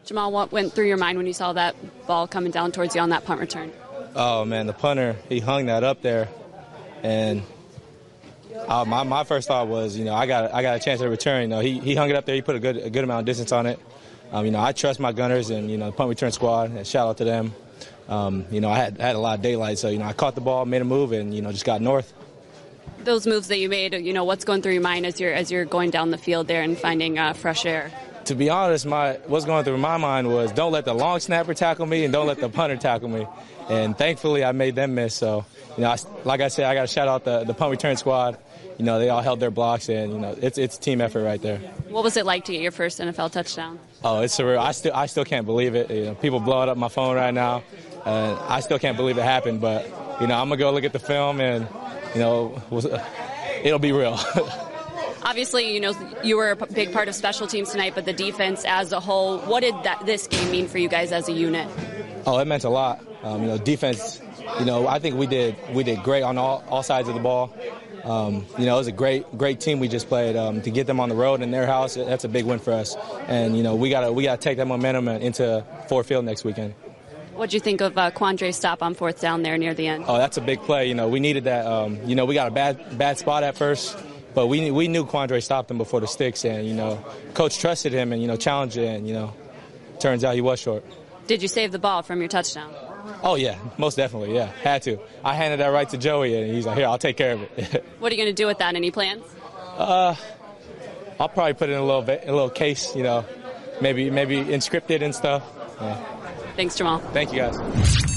Jamal, what went through your mind when you saw that ball coming down towards you on that punt return? Oh, man, the punter, he hung that up there. And my first thought was, I got a chance to return. He hung it up there. He put a good amount of distance on it. I trust my gunners and, the punt return squad, and shout out to them. I had a lot of daylight, so, I caught the ball, made a move, and, just got north. Those moves that you made, what's going through your mind as you're going down the field there and finding fresh air? To be honest, what's going through my mind was don't let the long snapper tackle me and don't let the punter tackle me. And thankfully, I made them miss. So, like I said, I got to shout out the punt return squad. They all held their blocks, and, it's a team effort right there. What was it like to get your first NFL touchdown? Oh, it's surreal. I still can't believe it. People blowing up my phone right now. I still can't believe it happened, but, I'm going to go look at the film, and, it'll be real. Obviously, you were a big part of special teams tonight, but the defense as a whole, what did this game mean for you guys as a unit? Oh, it meant a lot. Defense, I think we did great on all sides of the ball. It was a great team we just played. To get them on the road in their house, that's a big win for us. And, we gotta take that momentum into Ford Field next weekend. What'd you think of Quandre's stop on fourth down there near the end? Oh, that's a big play. We needed that. We got a bad spot at first. But we knew Quandre stopped him before the sticks, and, Coach trusted him and, challenged it, and, turns out he was short. Did you save the ball from your touchdown? Oh, yeah, most definitely, yeah, had to. I handed that right to Joey, and he's like, here, I'll take care of it. What are you going to do with that? Any plans? I'll probably put it in a little case, maybe inscript it and stuff. Thanks, Jamal. Thank you, guys.